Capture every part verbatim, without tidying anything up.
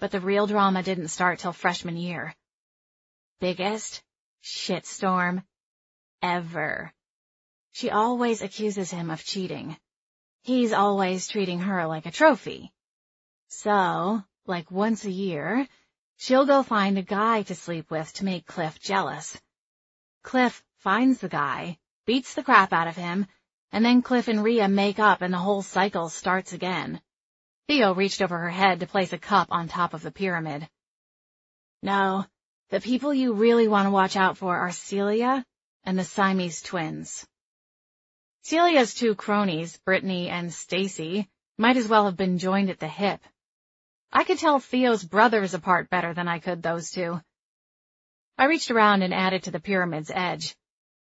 but the real drama didn't start till freshman year. Biggest shitstorm ever. She always accuses him of cheating. He's always treating her like a trophy. So, like once a year, she'll go find a guy to sleep with to make Cliff jealous. Cliff finds the guy, beats the crap out of him, and then Cliff and Rhea make up and the whole cycle starts again. Theo reached over her head to place a cup on top of the pyramid. No, the people you really want to watch out for are Celia and the Siamese twins. Celia's two cronies, Brittany and Stacy, might as well have been joined at the hip. I could tell Theo's brothers apart better than I could those two. I reached around and added to the pyramid's edge.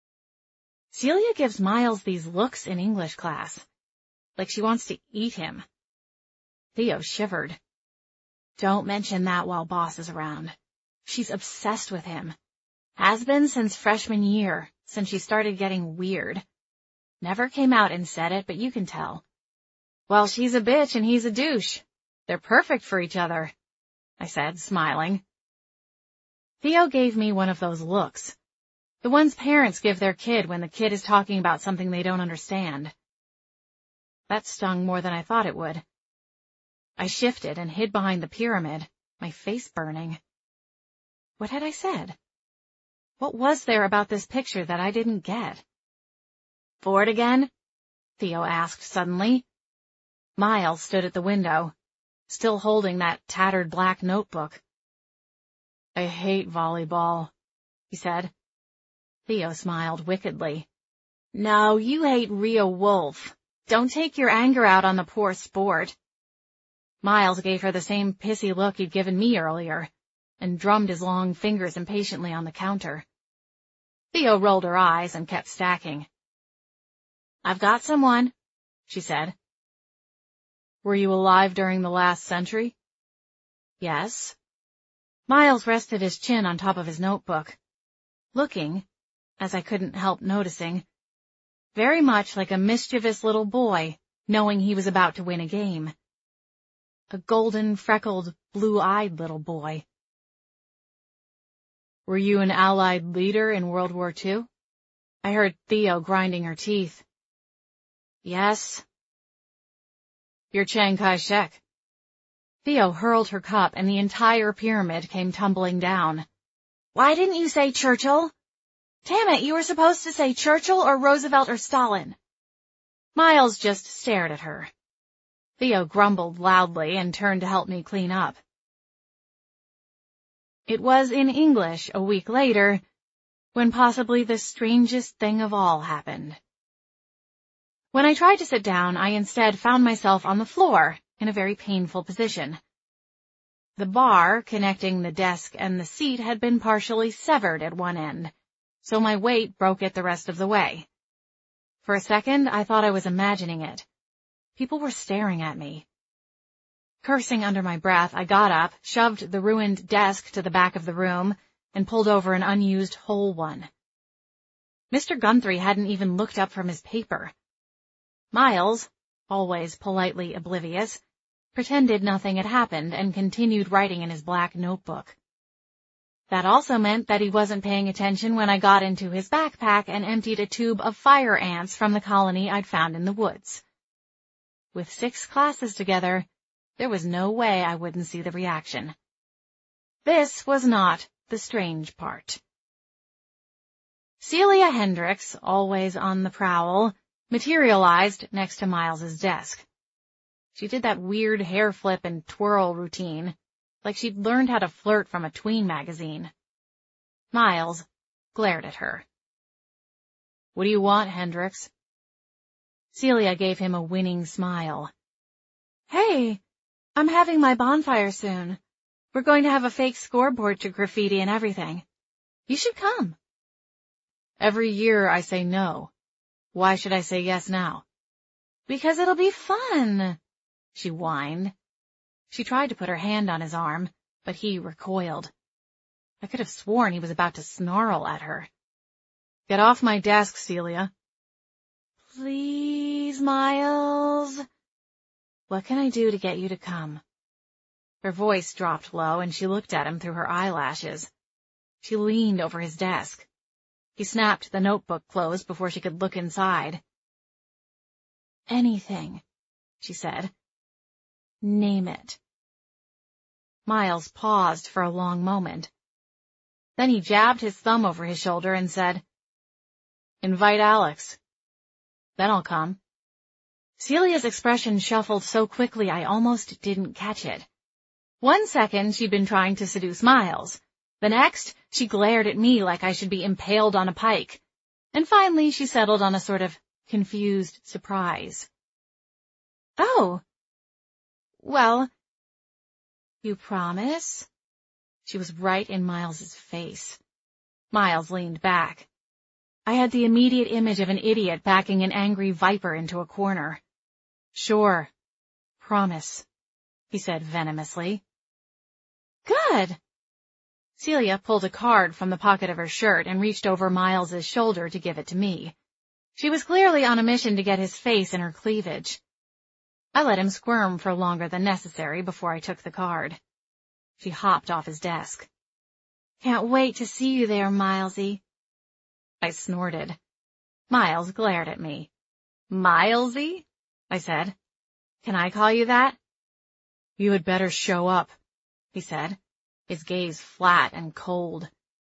Celia gives Miles these looks in English class, like she wants to eat him. Theo shivered. Don't mention that while Boss is around. She's obsessed with him. Has been since freshman year, since she started getting weird. Never came out and said it, but you can tell. Well, she's a bitch and he's a douche. They're perfect for each other, I said, smiling. Theo gave me one of those looks. The ones parents give their kid when the kid is talking about something they don't understand. That stung more than I thought it would. I shifted and hid behind the pyramid, my face burning. What had I said? What was there about this picture that I didn't get? Bored again? Theo asked suddenly. Miles stood at the window, still holding that tattered black notebook. I hate volleyball, he said. Theo smiled wickedly. No, you hate Rhea Wolf. Don't take your anger out on the poor sport. Miles gave her the same pissy look he'd given me earlier, and drummed his long fingers impatiently on the counter. Theo rolled her eyes and kept stacking. I've got someone, she said. Were you alive during the last century? Yes. Miles rested his chin on top of his notebook, looking, as I couldn't help noticing, very much like a mischievous little boy, knowing he was about to win a game. A golden, freckled, blue-eyed little boy. Were you an Allied leader in World War Two? I heard Theo grinding her teeth. Yes. You're Chiang Kai-shek. Theo hurled her cup and the entire pyramid came tumbling down. Why didn't you say Churchill? Damn it, you were supposed to say Churchill or Roosevelt or Stalin. Miles just stared at her. Theo grumbled loudly and turned to help me clean up. It was in English a week later, when possibly the strangest thing of all happened. When I tried to sit down, I instead found myself on the floor, in a very painful position. The bar connecting the desk and the seat had been partially severed at one end, so my weight broke it the rest of the way. For a second, I thought I was imagining it. People were staring at me. Cursing under my breath, I got up, shoved the ruined desk to the back of the room, and pulled over an unused whole one. Mister Guthrie hadn't even looked up from his paper. Miles, always politely oblivious, pretended nothing had happened and continued writing in his black notebook. That also meant that he wasn't paying attention when I got into his backpack and emptied a tube of fire ants from the colony I'd found in the woods. With six classes together, there was no way I wouldn't see the reaction. This was not the strange part. Celia Hendricks, always on the prowl, materialized next to Miles's desk. She did that weird hair flip and twirl routine, like she'd learned how to flirt from a tween magazine. Miles glared at her. What do you want, Hendricks? Celia gave him a winning smile. Hey, I'm having my bonfire soon. We're going to have a fake scoreboard to graffiti and everything. You should come. Every year I say no. Why should I say yes now? Because it'll be fun, she whined. She tried to put her hand on his arm, but he recoiled. I could have sworn he was about to snarl at her. Get off my desk, Celia. Please, Miles. What can I do to get you to come? Her voice dropped low, and she looked at him through her eyelashes. She leaned over his desk. He snapped the notebook closed before she could look inside. "Anything," she said. "Name it." Miles paused for a long moment. Then he jabbed his thumb over his shoulder and said, "Invite Alex. Then I'll come." Celia's expression shuffled so quickly I almost didn't catch it. One second she'd been trying to seduce Miles. The next, she glared at me like I should be impaled on a pike. And finally she settled on a sort of confused surprise. "Oh. Well, you promise?" She was right in Miles's face. Miles leaned back. I had the immediate image of an idiot backing an angry viper into a corner. "Sure. Promise," he said venomously. "Good." Celia pulled a card from the pocket of her shirt and reached over Miles's shoulder to give it to me. She was clearly on a mission to get his face in her cleavage. I let him squirm for longer than necessary before I took the card. She hopped off his desk. "Can't wait to see you there, Milesy." I snorted. Miles glared at me. "Milesy?" I said. "Can I call you that?" "You had better show up," he said, his gaze flat and cold.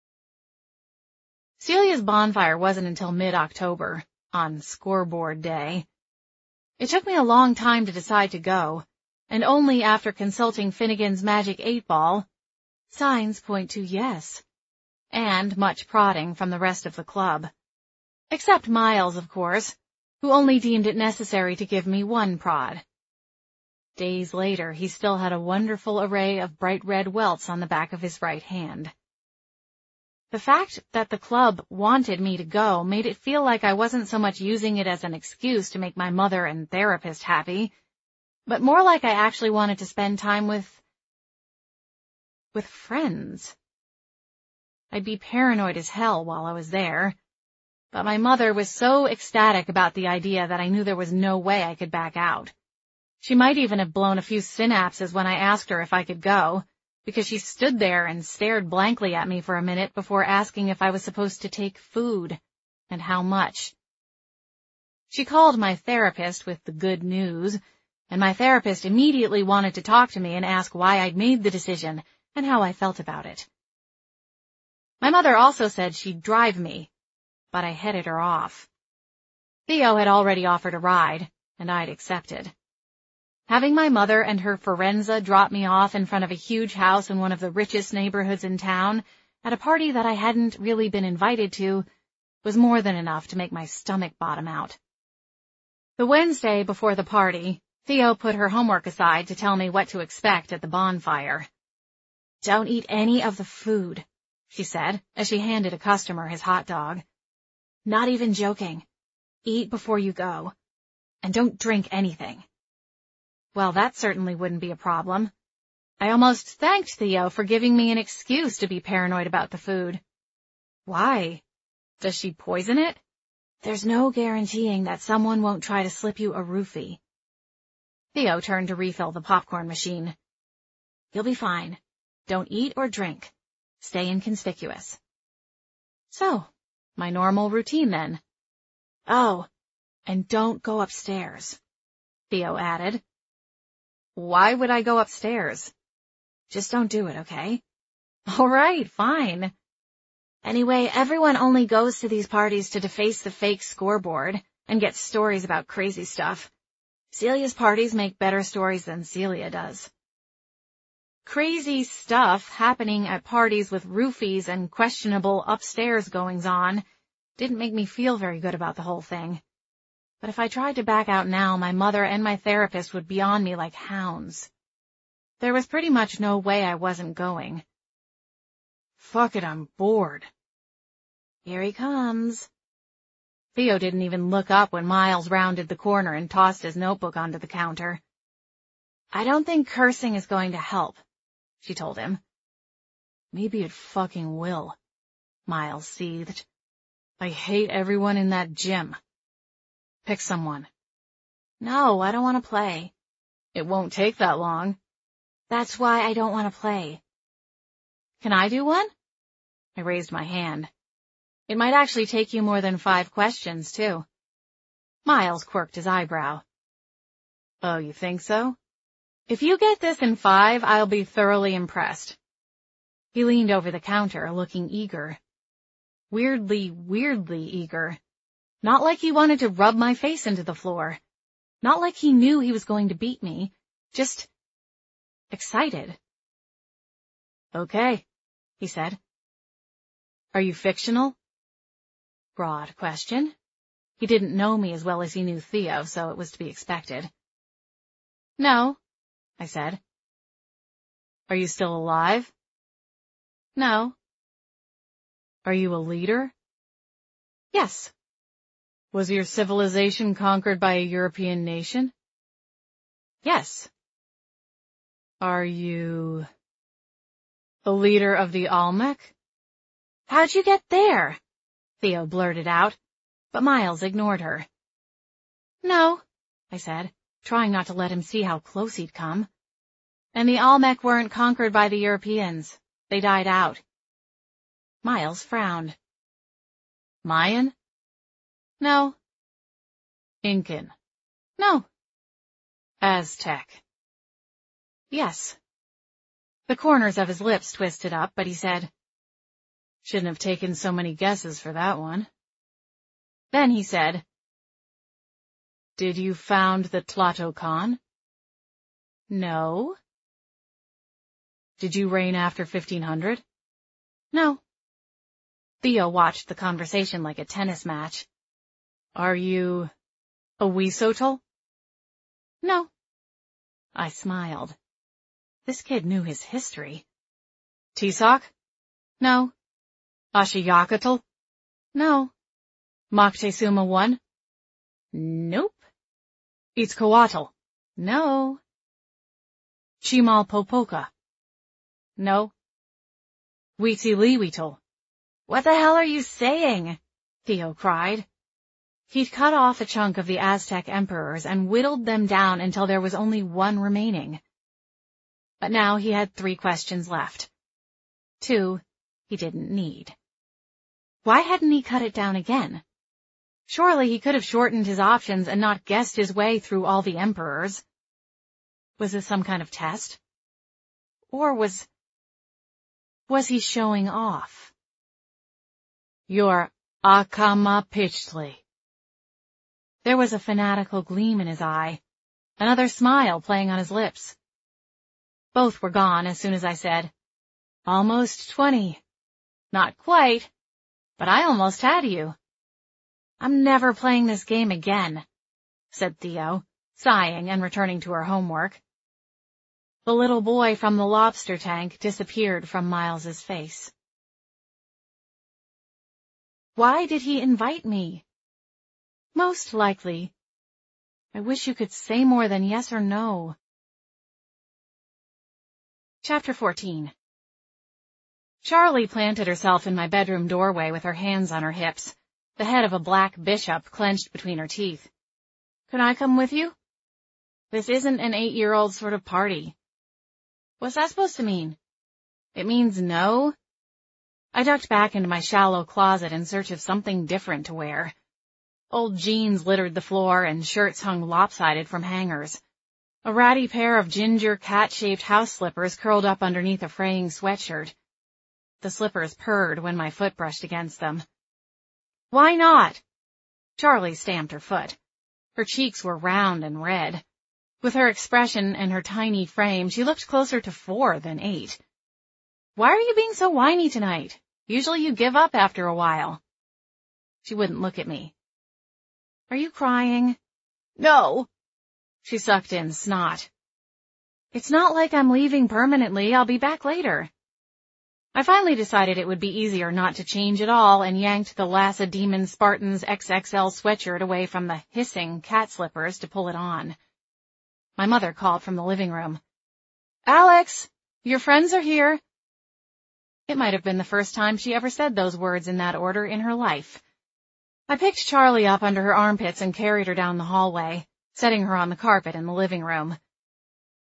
Celia's bonfire wasn't until mid-October, on scoreboard day. It took me a long time to decide to go, and only after consulting Finnegan's magic eight ball, signs point to yes, and much prodding from the rest of the club. Except Miles, of course, who only deemed it necessary to give me one prod. Days later, he still had a wonderful array of bright red welts on the back of his right hand. The fact that the club wanted me to go made it feel like I wasn't so much using it as an excuse to make my mother and therapist happy, but more like I actually wanted to spend time with... with friends. I'd be paranoid as hell while I was there, but my mother was so ecstatic about the idea that I knew there was no way I could back out. She might even have blown a few synapses when I asked her if I could go, because she stood there and stared blankly at me for a minute before asking if I was supposed to take food, and how much. She called my therapist with the good news, and my therapist immediately wanted to talk to me and ask why I'd made the decision and how I felt about it. My mother also said she'd drive me, but I headed her off. Theo had already offered a ride, and I'd accepted. Having my mother and her Forenza drop me off in front of a huge house in one of the richest neighborhoods in town at a party that I hadn't really been invited to was more than enough to make my stomach bottom out. The Wednesday before the party, Theo put her homework aside to tell me what to expect at the bonfire. "Don't eat any of the food," she said, as she handed a customer his hot dog. "Not even joking. Eat before you go. And don't drink anything." Well, that certainly wouldn't be a problem. I almost thanked Theo for giving me an excuse to be paranoid about the food. Why? Does she poison it? There's no guaranteeing that someone won't try to slip you a roofie. Theo turned to refill the popcorn machine. "You'll be fine. Don't eat or drink. Stay inconspicuous." So, my normal routine then. "Oh, and don't go upstairs," Theo added. "Why would I go upstairs?" "Just don't do it, okay?" "All right, fine." Anyway, everyone only goes to these parties to deface the fake scoreboard and get stories about crazy stuff. Celia's parties make better stories than Celia does. Crazy stuff happening at parties with roofies and questionable upstairs goings-on didn't make me feel very good about the whole thing. But if I tried to back out now, my mother and my therapist would be on me like hounds. There was pretty much no way I wasn't going. "Fuck it, I'm bored." "Here he comes." Theo didn't even look up when Miles rounded the corner and tossed his notebook onto the counter. "I don't think cursing is going to help," she told him. "Maybe it fucking will," Miles seethed. "I hate everyone in that gym. Pick someone." "No, I don't want to play." "It won't take that long." That's why I don't want to play. Can I do one? I raised my hand. It might actually take you more than five questions, too. Miles quirked his eyebrow. Oh, you think so? If you get this in five, I'll be thoroughly impressed. He leaned over the counter, looking eager. Weirdly, weirdly eager. Not like he wanted to rub my face into the floor. Not like he knew he was going to beat me. Just excited. Okay, he said. Are you fictional? Broad question. He didn't know me as well as he knew Theo, so it was to be expected. No, I said. Are you still alive? No. Are you a leader? Yes. Was your civilization conquered by a European nation? Yes. Are you a leader of the Olmec? How'd you get there? Theo blurted out, but Miles ignored her. No, I said, trying not to let him see how close he'd come. And the Olmec weren't conquered by the Europeans. They died out. Miles frowned. Mayan? No. Incan? No. Aztec? Yes. The corners of his lips twisted up, but he said, Shouldn't have taken so many guesses for that one. Then he said, Did you found the Tlatocan? No. Did you reign after fifteen hundred? No. Theo watched the conversation like a tennis match. Are you a Huizotl? No. I smiled. This kid knew his history. Tizoc? No. Ashiyakatl? No. Moctezuma one? Nope. Itzcoatl? No. Chimalpopoca? No. Huitzilihuitl? What the hell are you saying? Theo cried. He'd cut off a chunk of the Aztec emperors and whittled them down until there was only one remaining. But now he had three questions left. Two he didn't need. Why hadn't he cut it down again? Surely he could have shortened his options and not guessed his way through all the emperors. Was this some kind of test? Or was... was he showing off? You're Akamapichtli. There was a fanatical gleam in his eye, another smile playing on his lips. Both were gone as soon as I said, Almost twenty. Not quite, but I almost had you. I'm never playing this game again, said Theo, sighing and returning to her homework. The little boy from the lobster tank disappeared from Miles's face. Why did he invite me? Most likely. I wish you could say more than yes or no. Chapter fourteen. Charlie planted herself in my bedroom doorway with her hands on her hips, the head of a black bishop clenched between her teeth. Can I come with you? This isn't an eight-year-old sort of party. What's that supposed to mean? It means no? I ducked back into my shallow closet in search of something different to wear. Old jeans littered the floor and shirts hung lopsided from hangers. A ratty pair of ginger cat-shaped house slippers curled up underneath a fraying sweatshirt. The slippers purred when my foot brushed against them. Why not? Charlie stamped her foot. Her cheeks were round and red. With her expression and her tiny frame, she looked closer to four than eight. Why are you being so whiny tonight? Usually you give up after a while. She wouldn't look at me. Are you crying? No. She sucked in snot. It's not like I'm leaving permanently. I'll be back later. I finally decided it would be easier not to change at all and yanked the Lacedaemon Spartans X X L sweatshirt away from the hissing cat slippers to pull it on. My mother called from the living room. Alex, your friends are here. It might have been the first time she ever said those words in that order in her life. I picked Charlie up under her armpits and carried her down the hallway, setting her on the carpet in the living room.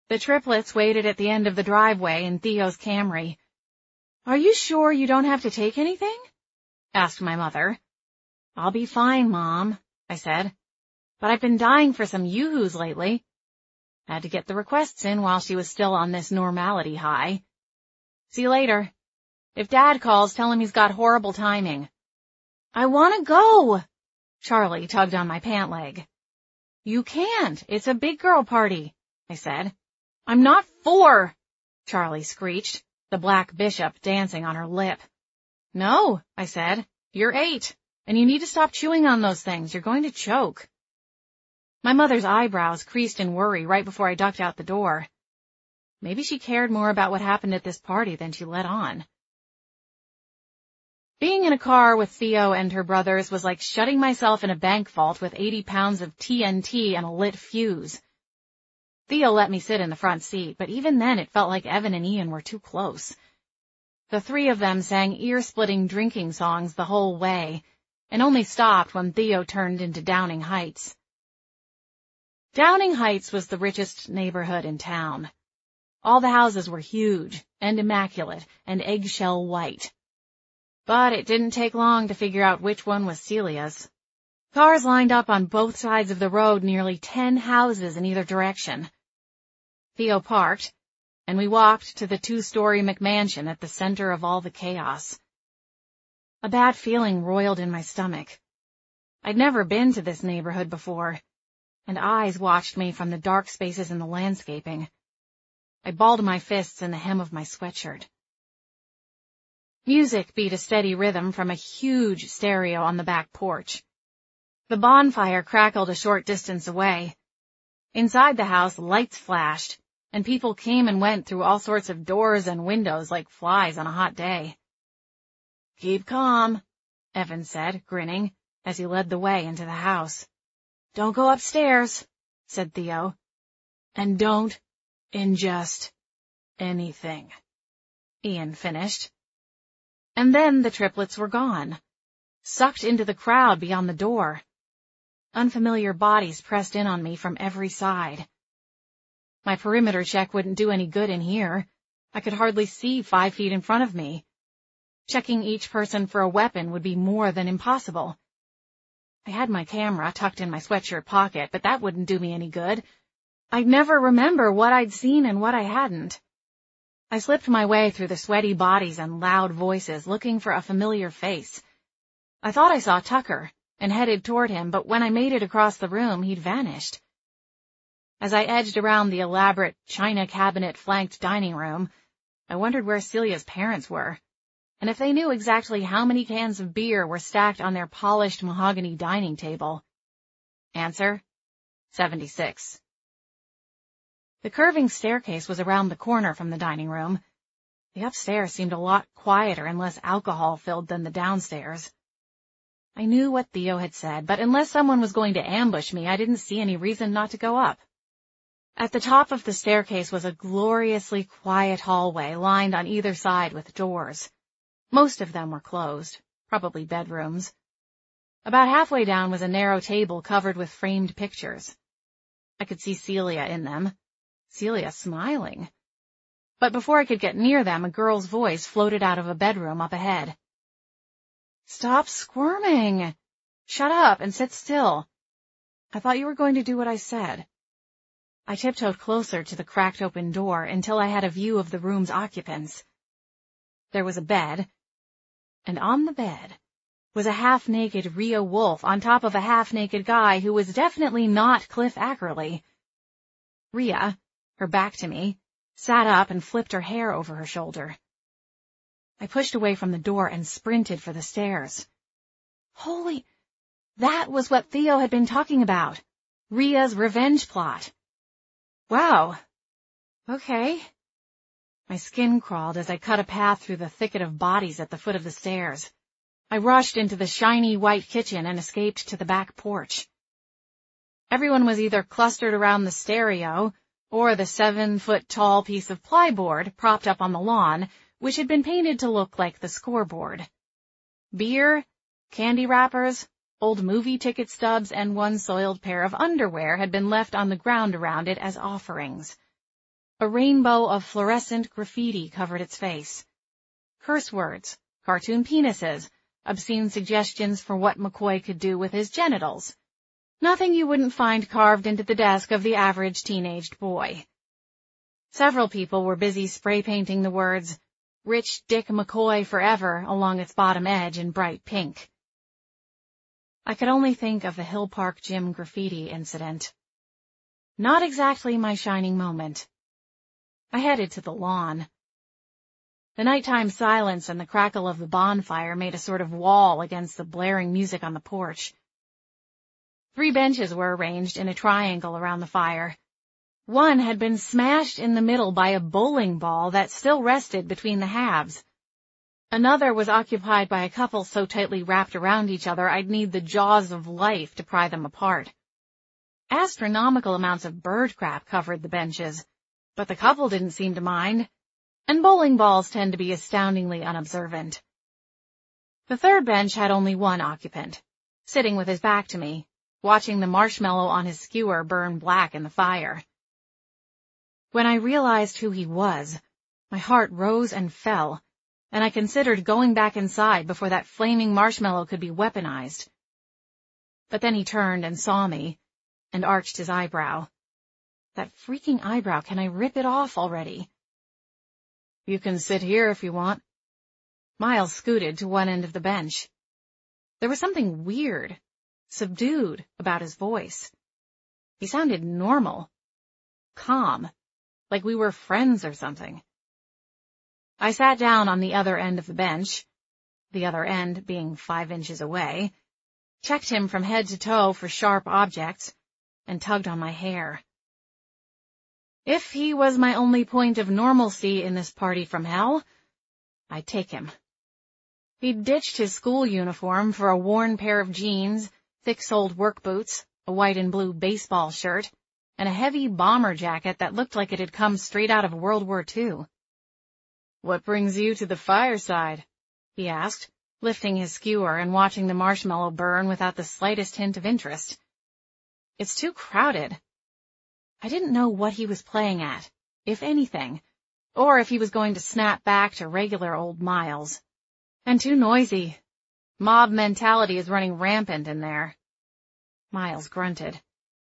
The triplets waited at the end of the driveway in Theo's Camry. "Are you sure you don't have to take anything?" asked my mother. "I'll be fine, Mom," I said. "But I've been dying for some yoo-hoos lately." Had to get the requests in while she was still on this normality high. "See you later. If Dad calls, tell him he's got horrible timing." "I want to go!" Charlie tugged on my pant leg. "You can't. It's a big girl party," I said. "I'm not four," Charlie screeched, the black bishop dancing on her lip. "No," I said. "You're eight, and you need to stop chewing on those things. You're going to choke." My mother's eyebrows creased in worry right before I ducked out the door. Maybe she cared more about what happened at this party than she let on. Being in a car with Theo and her brothers was like shutting myself in a bank vault with eighty pounds of T N T and a lit fuse. Theo let me sit in the front seat, but even then it felt like Evan and Ian were too close. The three of them sang ear-splitting drinking songs the whole way, and only stopped when Theo turned into Downing Heights. Downing Heights was the richest neighborhood in town. All the houses were huge and immaculate and eggshell white. But it didn't take long to figure out which one was Celia's. Cars lined up on both sides of the road, nearly ten houses in either direction. Theo parked, and we walked to the two-story McMansion at the center of all the chaos. A bad feeling roiled in my stomach. I'd never been to this neighborhood before, and eyes watched me from the dark spaces in the landscaping. I balled my fists in the hem of my sweatshirt. Music beat a steady rhythm from a huge stereo on the back porch. The bonfire crackled a short distance away. Inside the house, lights flashed, and people came and went through all sorts of doors and windows like flies on a hot day. "Keep calm," Evan said, grinning, as he led the way into the house. "Don't go upstairs," said Theo. "And don't ingest anything," Ian finished. And then the triplets were gone, sucked into the crowd beyond the door. Unfamiliar bodies pressed in on me from every side. My perimeter check wouldn't do any good in here. I could hardly see five feet in front of me. Checking each person for a weapon would be more than impossible. I had my camera tucked in my sweatshirt pocket, but that wouldn't do me any good. I'd never remember what I'd seen and what I hadn't. I slipped my way through the sweaty bodies and loud voices, looking for a familiar face. I thought I saw Tucker, and headed toward him, but when I made it across the room, he'd vanished. As I edged around the elaborate china cabinet-flanked dining room, I wondered where Celia's parents were, and if they knew exactly how many cans of beer were stacked on their polished mahogany dining table. Answer: seventy-six. The curving staircase was around the corner from the dining room. The upstairs seemed a lot quieter and less alcohol-filled than the downstairs. I knew what Theo had said, but unless someone was going to ambush me, I didn't see any reason not to go up. At the top of the staircase was a gloriously quiet hallway lined on either side with doors. Most of them were closed, probably bedrooms. About halfway down was a narrow table covered with framed pictures. I could see Celia in them. Celia smiling. But before I could get near them, a girl's voice floated out of a bedroom up ahead. "Stop squirming! Shut up and sit still. I thought you were going to do what I said." I tiptoed closer to the cracked open door until I had a view of the room's occupants. There was a bed, and on the bed was a half-naked Rhea Wolf on top of a half-naked guy who was definitely not Cliff Ackerley. Rhea, her back to me, sat up and flipped her hair over her shoulder. I pushed away from the door and sprinted for the stairs. Holy... That was what Theo had been talking about. Rhea's revenge plot. Wow. Okay. My skin crawled as I cut a path through the thicket of bodies at the foot of the stairs. I rushed into the shiny white kitchen and escaped to the back porch. Everyone was either clustered around the stereo or the seven-foot-tall piece of plyboard propped up on the lawn, which had been painted to look like the scoreboard. Beer, candy wrappers, old movie ticket stubs, and one soiled pair of underwear had been left on the ground around it as offerings. A rainbow of fluorescent graffiti covered its face. Curse words, cartoon penises, obscene suggestions for what McCoy could do with his genitals. Nothing you wouldn't find carved into the desk of the average teenaged boy. Several people were busy spray painting the words, Rich Dick McCoy Forever, along its bottom edge in bright pink. I could only think of the Hill Park Gym graffiti incident. Not exactly my shining moment. I headed to the lawn. The nighttime silence and the crackle of the bonfire made a sort of wall against the blaring music on the porch. Three benches were arranged in a triangle around the fire. One had been smashed in the middle by a bowling ball that still rested between the halves. Another was occupied by a couple so tightly wrapped around each other I'd need the jaws of life to pry them apart. Astronomical amounts of bird crap covered the benches, but the couple didn't seem to mind, and bowling balls tend to be astoundingly unobservant. The third bench had only one occupant, sitting with his back to me, watching the marshmallow on his skewer burn black in the fire. When I realized who he was, my heart rose and fell, and I considered going back inside before that flaming marshmallow could be weaponized. But then he turned and saw me, and arched his eyebrow. That freaking eyebrow, can I rip it off already? You can sit here if you want. Miles scooted to one end of the bench. There was something weird, subdued about his voice. He sounded normal, calm, like we were friends or something. I sat down on the other end of the bench, the other end being five inches away, checked him from head to toe for sharp objects, and tugged on my hair. If he was my only point of normalcy in this party from hell, I'd take him. He'd ditched his school uniform for a worn pair of jeans, thick-soled work boots, a white and blue baseball shirt, and a heavy bomber jacket that looked like it had come straight out of World War Two. "What brings you to the fireside?" he asked, lifting his skewer and watching the marshmallow burn without the slightest hint of interest. "It's too crowded." I didn't know what he was playing at, if anything, or if he was going to snap back to regular old Miles. "And too noisy. Mob mentality is running rampant in there." Miles grunted.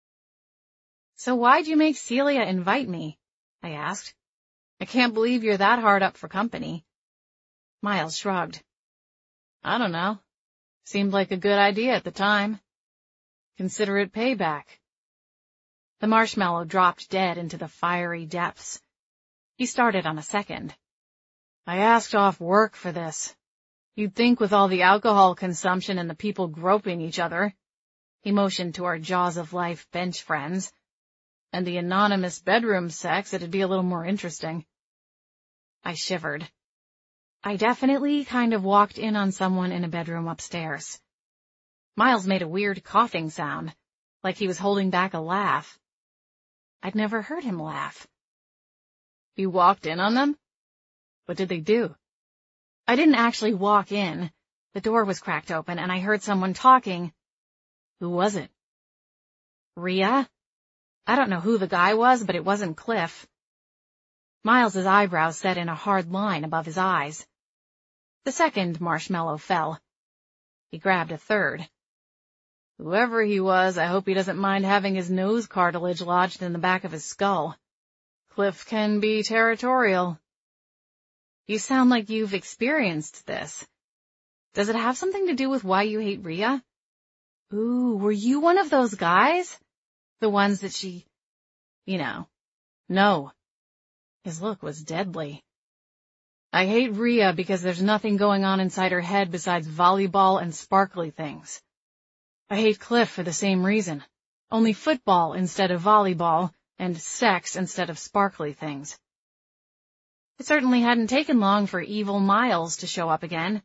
"So why'd you make Celia invite me?" I asked. "I can't believe you're that hard up for company." Miles shrugged. "I don't know. Seemed like a good idea at the time. Consider it payback." The marshmallow dropped dead into the fiery depths. He started on a second. "I asked off work for this. You'd think with all the alcohol consumption and the people groping each other," he motioned to our Jaws of Life bench friends, "and the anonymous bedroom sex, it'd be a little more interesting." I shivered. I definitely kind of walked in on someone in a bedroom upstairs. Miles made a weird coughing sound, like he was holding back a laugh. I'd never heard him laugh. "You walked in on them? What did they do?" "I didn't actually walk in. The door was cracked open and I heard someone talking." "Who was it?" "Rhea. I don't know who the guy was, but it wasn't Cliff." Miles's eyebrows set in a hard line above his eyes. The second marshmallow fell. He grabbed a third. "Whoever he was, I hope he doesn't mind having his nose cartilage lodged in the back of his skull. Cliff can be territorial." "You sound like you've experienced this. Does it have something to do with why you hate Rhea?" "Ooh, were you one of those guys? The ones that she, you know." "No." His look was deadly. "I hate Rhea because there's nothing going on inside her head besides volleyball and sparkly things. I hate Cliff for the same reason. Only football instead of volleyball, and sex instead of sparkly things." It certainly hadn't taken long for evil Miles to show up again.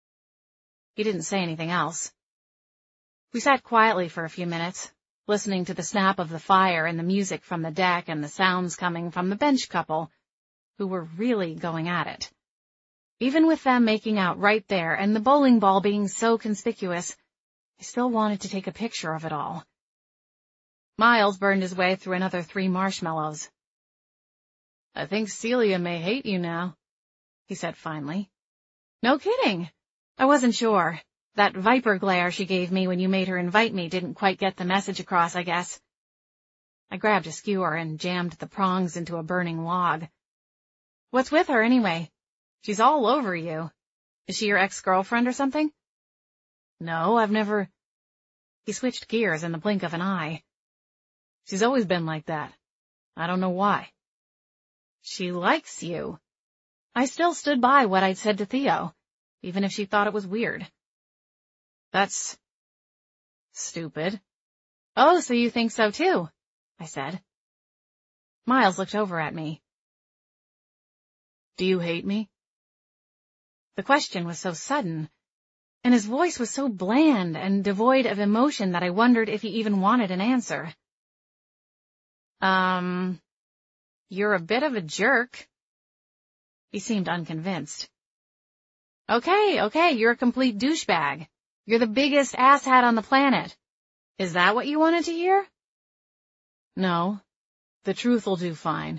He didn't say anything else. We sat quietly for a few minutes, listening to the snap of the fire and the music from the deck and the sounds coming from the bench couple, who were really going at it. Even with them making out right there and the bowling ball being so conspicuous, I still wanted to take a picture of it all. Miles burned his way through another three marshmallows. I think Celia may hate you now, he said finally. No kidding. I wasn't sure. That viper glare she gave me when you made her invite me didn't quite get the message across, I guess. I grabbed a skewer and jammed the prongs into a burning log. What's with her, anyway? She's all over you. Is she your ex-girlfriend or something? No, I've never... He switched gears in the blink of an eye. She's always been like that. I don't know why. She likes you. I still stood by what I'd said to Theo, even if she thought it was weird. That's... stupid. Oh, so you think so too, I said. Miles looked over at me. Do you hate me? The question was so sudden, and his voice was so bland and devoid of emotion that I wondered if he even wanted an answer. Um, you're a bit of a jerk. He seemed unconvinced. Okay, okay, you're a complete douchebag. You're the biggest asshat on the planet. Is that what you wanted to hear? No, the truth will do fine.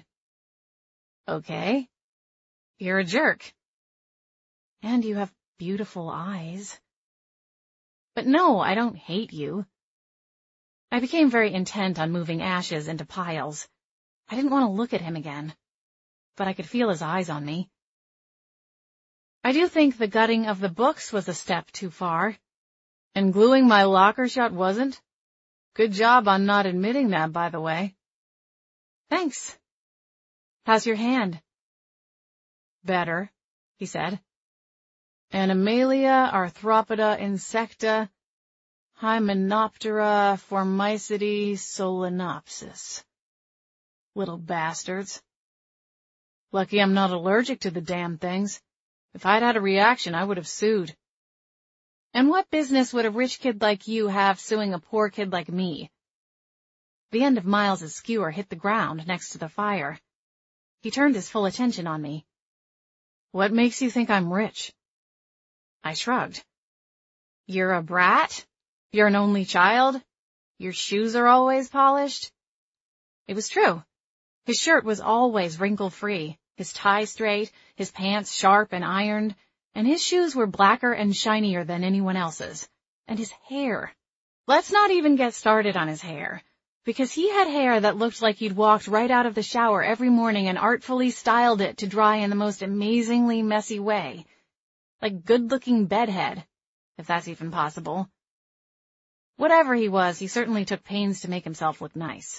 Okay. You're a jerk. And you have beautiful eyes. But no, I don't hate you. I became very intent on moving ashes into piles. I didn't want to look at him again, but I could feel his eyes on me. I do think the gutting of the books was a step too far, and gluing my locker shut wasn't. Good job on not admitting that, by the way. Thanks. How's your hand? Better, he said. Animalia, Arthropoda, Insecta, Hymenoptera, Formicety, Solenopsis. Little bastards. Lucky I'm not allergic to the damn things. If I'd had a reaction, I would have sued. And what business would a rich kid like you have suing a poor kid like me? The end of Miles's skewer hit the ground next to the fire. He turned his full attention on me. What makes you think I'm rich? I shrugged. You're a brat? You're an only child? Your shoes are always polished? It was true. His shirt was always wrinkle-free, his tie straight, his pants sharp and ironed, and his shoes were blacker and shinier than anyone else's. And his hair. Let's not even get started on his hair, because he had hair that looked like he'd walked right out of the shower every morning and artfully styled it to dry in the most amazingly messy way. Like good-looking bedhead, if that's even possible. Whatever he was, he certainly took pains to make himself look nice.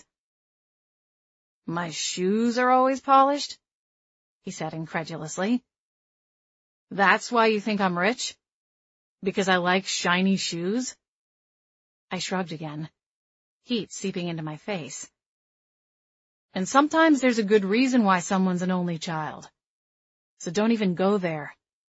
My shoes are always polished? He said incredulously. That's why you think I'm rich? Because I like shiny shoes? I shrugged again, heat seeping into my face. And sometimes there's a good reason why someone's an only child. So don't even go there.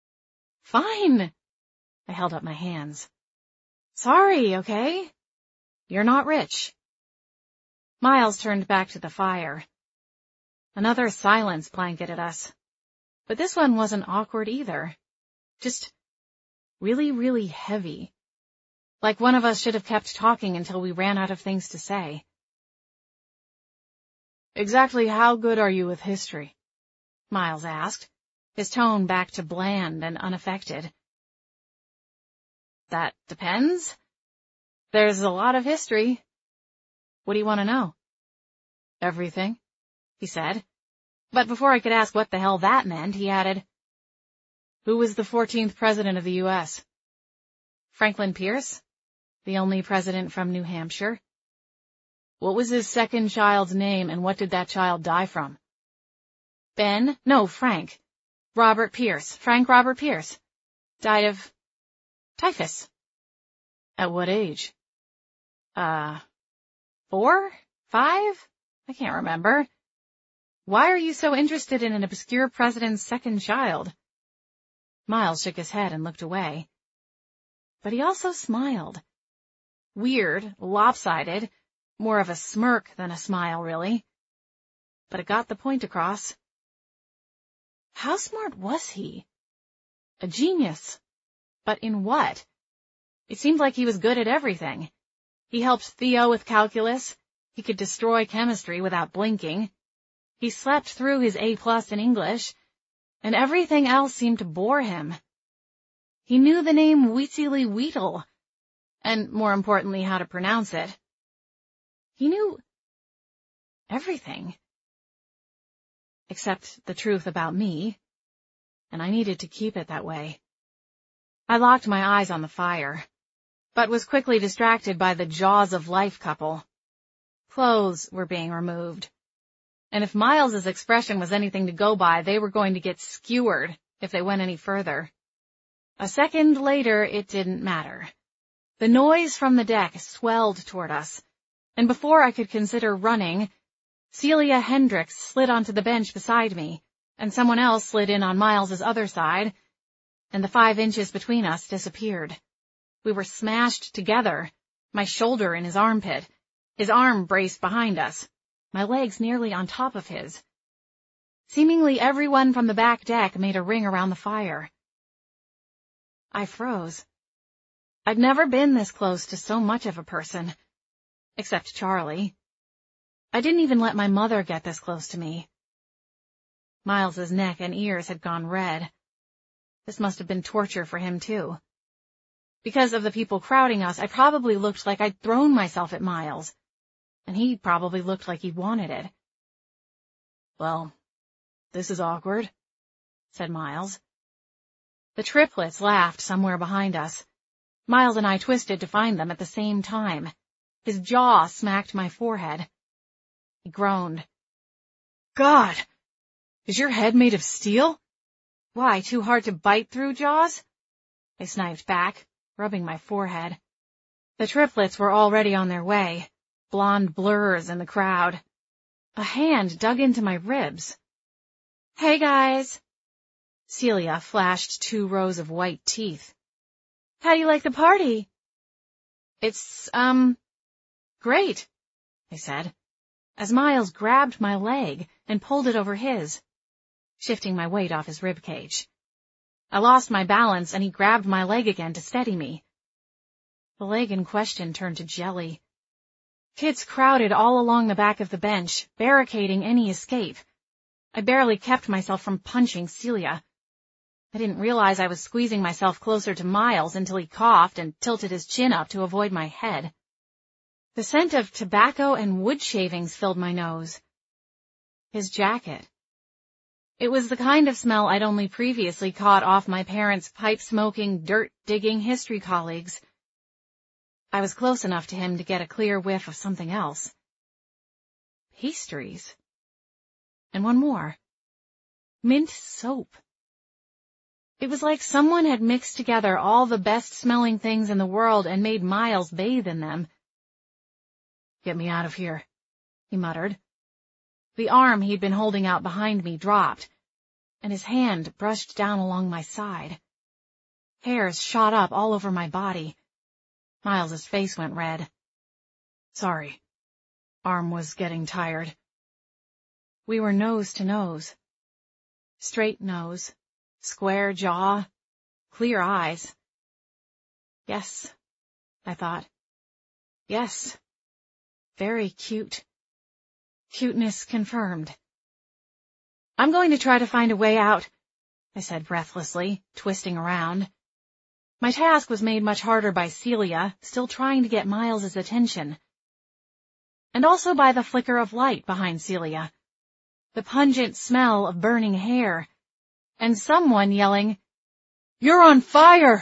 Fine. I held up my hands. Sorry, okay? You're not rich. Miles turned back to the fire. Another silence blanketed us. But this one wasn't awkward either. Just really, really heavy. Like one of us should have kept talking until we ran out of things to say. Exactly how good are you with history? Miles asked, his tone back to bland and unaffected. That depends. There's a lot of history. What do you want to know? Everything, he said. But before I could ask what the hell that meant, he added, Who was the fourteenth president of the U S? Franklin Pierce, the only president from New Hampshire. What was his second child's name, and what did that child die from? Ben? No, Frank. Robert Pierce. Frank Robert Pierce. Died of typhus. At what age? Uh, four? Five? I can't remember. Why are you so interested in an obscure president's second child? Miles shook his head and looked away. But he also smiled. Weird, lopsided, more of a smirk than a smile, really. But it got the point across. How smart was he? A genius. But in what? It seemed like he was good at everything. He helped Theo with calculus. He could destroy chemistry without blinking. He slept through his A-plus in English, and everything else seemed to bore him. He knew the name Wheatley-Wheatle, and more importantly, how to pronounce it. He knew everything. Except the truth about me, and I needed to keep it that way. I locked my eyes on the fire, but was quickly distracted by the Jaws of Life couple. Clothes were being removed, and if Miles's expression was anything to go by, they were going to get skewered if they went any further. A second later, it didn't matter. The noise from the deck swelled toward us, and before I could consider running, Celia Hendricks slid onto the bench beside me, and someone else slid in on Miles's other side, and the five inches between us disappeared. We were smashed together, my shoulder in his armpit, his arm braced behind us, my legs nearly on top of his. Seemingly everyone from the back deck made a ring around the fire. I froze. I'd never been this close to so much of a person, except Charlie. I didn't even let my mother get this close to me. Miles's neck and ears had gone red. This must have been torture for him, too. Because of the people crowding us, I probably looked like I'd thrown myself at Miles, and he probably looked like he wanted it. "Well, this is awkward," said Miles. The triplets laughed somewhere behind us. Miles and I twisted to find them at the same time. His jaw smacked my forehead. He groaned. "God! Is your head made of steel?" "Why, too hard to bite through, Jaws?" I sniped back, rubbing my forehead. The triplets were already on their way, blonde blurs in the crowd. A hand dug into my ribs. "Hey, guys." Celia flashed two rows of white teeth. "How do you like the party?" "It's, um, great," I said, as Miles grabbed my leg and pulled it over his, shifting my weight off his ribcage. I lost my balance, and he grabbed my leg again to steady me. The leg in question turned to jelly. Kids crowded all along the back of the bench, barricading any escape. I barely kept myself from punching Celia. I didn't realize I was squeezing myself closer to Miles until he coughed and tilted his chin up to avoid my head. The scent of tobacco and wood shavings filled my nose. His jacket. It was the kind of smell I'd only previously caught off my parents' pipe-smoking, dirt-digging history colleagues. I was close enough to him to get a clear whiff of something else. Pastries. And one more. Mint soap. It was like someone had mixed together all the best-smelling things in the world and made Miles bathe in them. "Get me out of here," he muttered. The arm he'd been holding out behind me dropped, and his hand brushed down along my side. Hairs shot up all over my body. Miles's face went red. "Sorry. Arm was getting tired." We were nose to nose. Straight nose, square jaw, clear eyes. Yes, I thought. Yes. Very cute. Cuteness confirmed. "I'm going to try to find a way out," I said breathlessly, twisting around. My task was made much harder by Celia, still trying to get Miles's attention. And also by the flicker of light behind Celia, the pungent smell of burning hair, and someone yelling, "You're on fire!"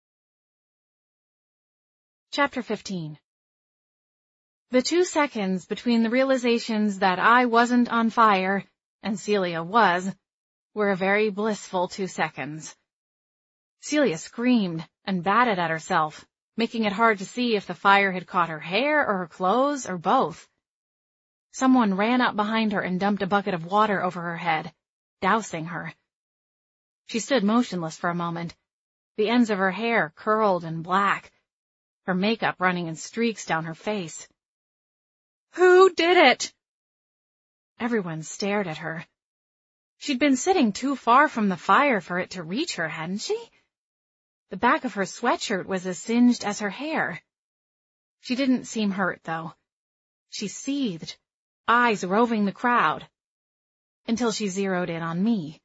Chapter fifteen. The two seconds between the realizations that I wasn't on fire and Celia was were a very blissful two seconds. Celia screamed and batted at herself, making it hard to see if the fire had caught her hair or her clothes or both. Someone ran up behind her and dumped a bucket of water over her head, dousing her. She stood motionless for a moment, the ends of her hair curled and black, her makeup running in streaks down her face. "Who did it?" Everyone stared at her. She'd been sitting too far from the fire for it to reach her, hadn't she? The back of her sweatshirt was as singed as her hair. She didn't seem hurt, though. She seethed, eyes roving the crowd. until she zeroed in on me.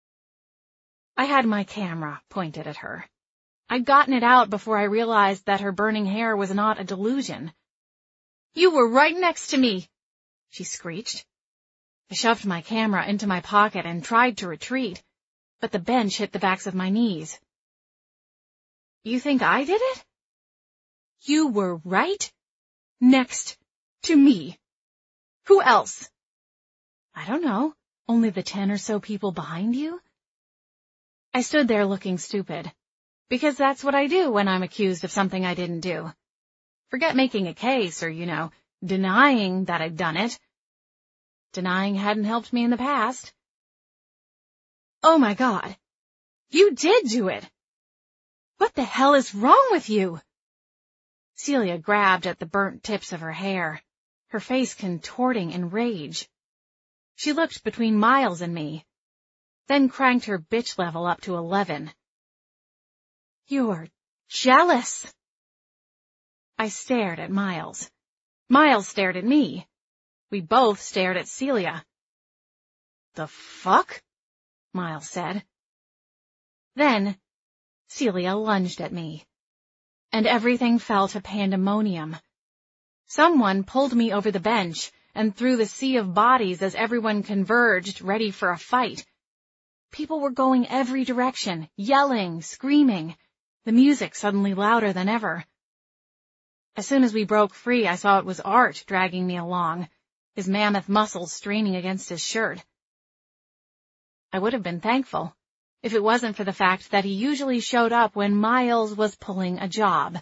I had my camera pointed at her. I'd gotten it out before I realized that her burning hair was not a delusion. "You were right next to me," she screeched. I shoved my camera into my pocket and tried to retreat, but the bench hit the backs of my knees. "You think I did it?" "You were right next to me. Who else?" "I don't know. Only the ten or so people behind you?" I stood there looking stupid, because that's what I do when I'm accused of something I didn't do. Forget making a case or, you know, denying that I'd done it. Denying hadn't helped me in the past. "Oh my God, you did do it! What the hell is wrong with you?" Celia grabbed at the burnt tips of her hair, her face contorting in rage. She looked between Miles and me, then cranked her bitch level up to eleven. "You're jealous." I stared at Miles. Miles stared at me. We both stared at Celia. "The fuck?" Miles said. Then Celia lunged at me, and everything fell to pandemonium. Someone pulled me over the bench and through the sea of bodies as everyone converged, ready for a fight. People were going every direction, yelling, screaming, the music suddenly louder than ever. As soon as we broke free, I saw it was Art dragging me along, his mammoth muscles straining against his shirt. I would have been thankful if it wasn't for the fact that he usually showed up when Miles was pulling a job.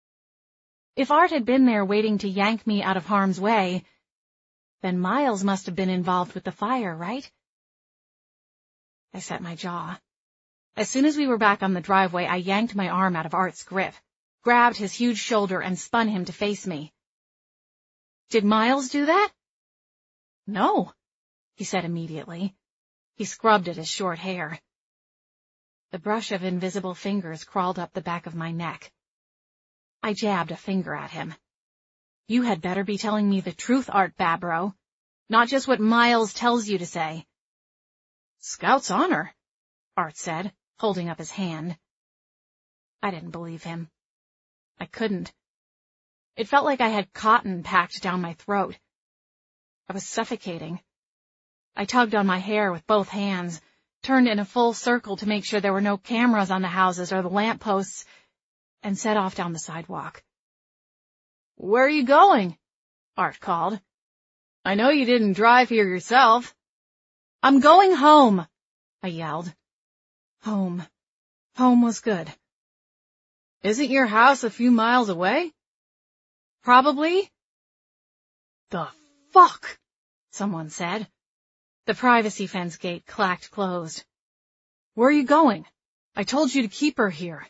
If Art had been there waiting to yank me out of harm's way, then Miles must have been involved with the fire, right? I set my jaw. As soon as we were back on the driveway, I yanked my arm out of Art's grip, grabbed his huge shoulder, and spun him to face me. "Did Miles do that?" "No," he said immediately. He scrubbed at his short hair. The brush of invisible fingers crawled up the back of my neck. I jabbed a finger at him. "You had better be telling me the truth, Art Babrow, not just what Miles tells you to say." "Scout's honor," Art said, holding up his hand. I didn't believe him. I couldn't. It felt like I had cotton packed down my throat. I was suffocating. I tugged on my hair with both hands, turned in a full circle to make sure there were no cameras on the houses or the lampposts, and set off down the sidewalk. "Where are you going?" Art called. "I know you didn't drive here yourself." "I'm going home," I yelled. Home. Home was good. "Isn't your house a few miles away?" "Probably." "The fuck?" someone said. The privacy fence gate clacked closed. "Where are you going? I told you to keep her here."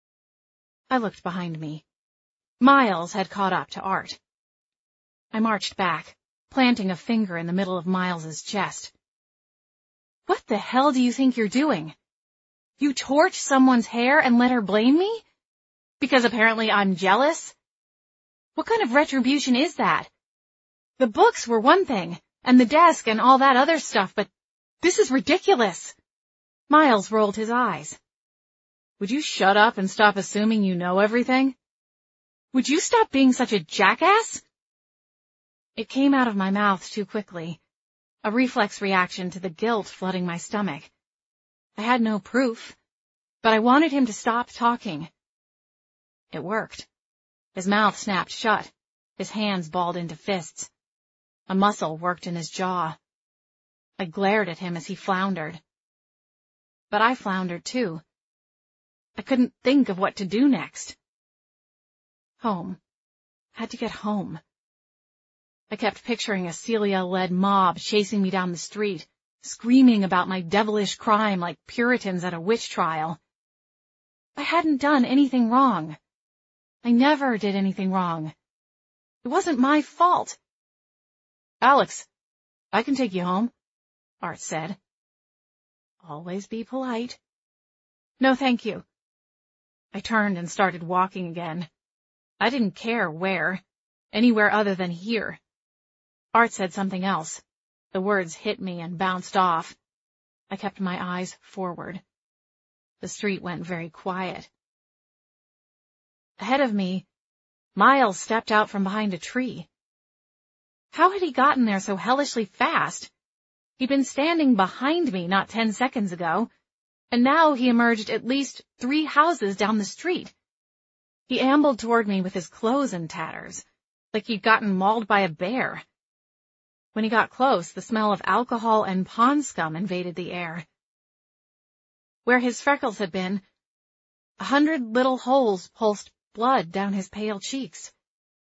I looked behind me. Miles had caught up to Art. I marched back, planting a finger in the middle of Miles's chest. "What the hell do you think you're doing? You torch someone's hair and let her blame me? Because apparently I'm jealous? What kind of retribution is that? The books were one thing, and the desk and all that other stuff, but this is ridiculous." Miles rolled his eyes. "Would you shut up and stop assuming you know everything? Would you stop being such a jackass?" It came out of my mouth too quickly, a reflex reaction to the guilt flooding my stomach. I had no proof, but I wanted him to stop talking. It worked. His mouth snapped shut, his hands balled into fists. A muscle worked in his jaw. I glared at him as he floundered. But I floundered too. I couldn't think of what to do next. Home. Had to get home. I kept picturing a Celia-led mob chasing me down the street, screaming about my devilish crime like Puritans at a witch trial. I hadn't done anything wrong. I never did anything wrong. It wasn't my fault. "Alex, I can take you home," Art said. Always be polite. "No, thank you." I turned and started walking again. I didn't care where, anywhere other than here. Art said something else. The words hit me and bounced off. I kept my eyes forward. The street went very quiet. Ahead of me, Miles stepped out from behind a tree. How had he gotten there so hellishly fast? He'd been standing behind me not ten seconds ago, and now he emerged at least three houses down the street. He ambled toward me with his clothes in tatters, like he'd gotten mauled by a bear. When he got close, the smell of alcohol and pond scum invaded the air. Where his freckles had been, a hundred little holes pulsed blood down his pale cheeks.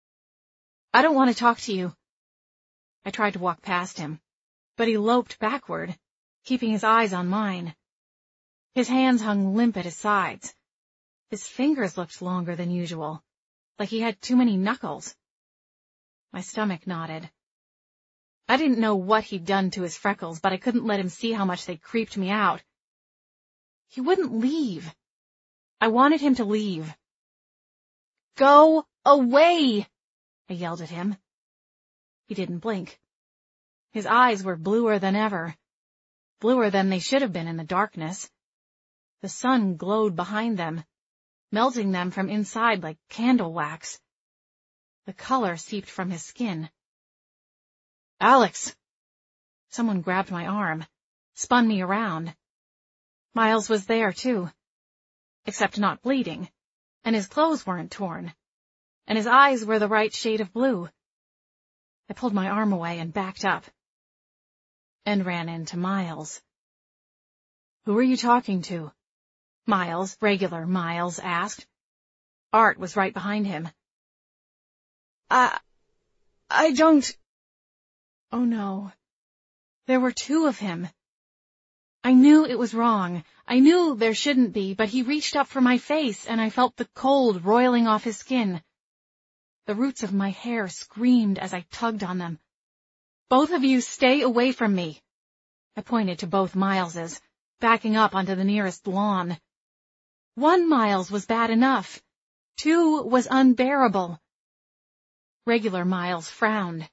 I don't want to talk to you. I tried to walk past him, but he loped backward, keeping his eyes on mine. His hands hung limp at his sides. His fingers looked longer than usual, like he had too many knuckles. My stomach knotted. I didn't know what he'd done to his freckles, but I couldn't let him see how much they creeped me out. He wouldn't leave. I wanted him to leave. Go away! I yelled at him. He didn't blink. His eyes were bluer than ever, bluer than they should have been in the darkness. The sun glowed behind them, melting them from inside like candle wax. The color seeped from his skin. Alex! Someone grabbed my arm, spun me around. Miles was there, too, except not bleeding, and his clothes weren't torn, and his eyes were the right shade of blue. I pulled my arm away and backed up, and ran into Miles. Who are you talking to? Miles, regular Miles, asked. Art was right behind him. I... I don't... Oh no. There were two of him. I knew it was wrong. I knew there shouldn't be, but he reached up for my face, and I felt the cold roiling off his skin. The roots of my hair screamed as I tugged on them. Both of you stay away from me. I pointed to both Mileses, backing up onto the nearest lawn. One Miles was bad enough. Two was unbearable. Regular Miles frowned.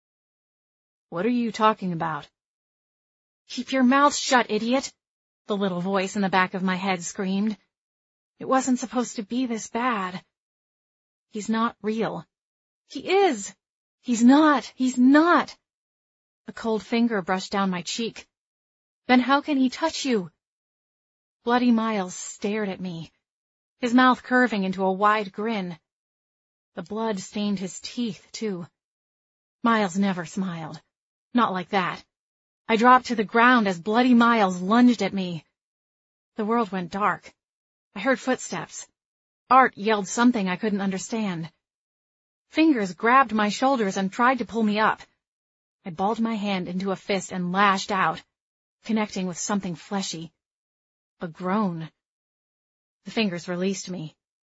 What are you talking about? Keep your mouth shut, idiot, the little voice in the back of my head screamed. It wasn't supposed to be this bad. He's not real. He is. He's not. He's not. A cold finger brushed down my cheek. Then how can he touch you? Bloody Miles stared at me, his mouth curving into a wide grin. The blood stained his teeth, too. Miles never smiled. Not like that. I dropped to the ground as Bloody Miles lunged at me. The world went dark. I heard footsteps. Art yelled something I couldn't understand. Fingers grabbed my shoulders and tried to pull me up. I balled my hand into a fist and lashed out, connecting with something fleshy. A groan. The fingers released me.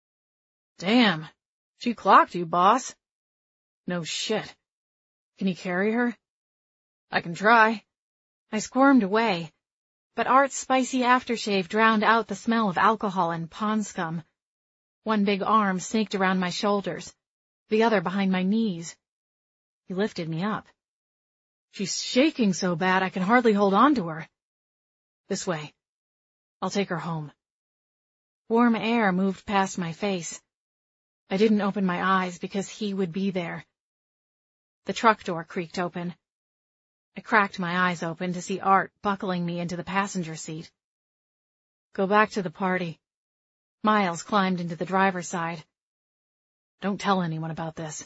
Damn, she clocked you, boss. No shit. Can you carry her? I can try. I squirmed away, but Art's spicy aftershave drowned out the smell of alcohol and pond scum. One big arm snaked around my shoulders, the other behind my knees. He lifted me up. She's shaking so bad I can hardly hold on to her. This way. I'll take her home. Warm air moved past my face. I didn't open my eyes because he would be there. The truck door creaked open. I cracked my eyes open to see Art buckling me into the passenger seat. Go back to the party. Miles climbed into the driver's side. Don't tell anyone about this.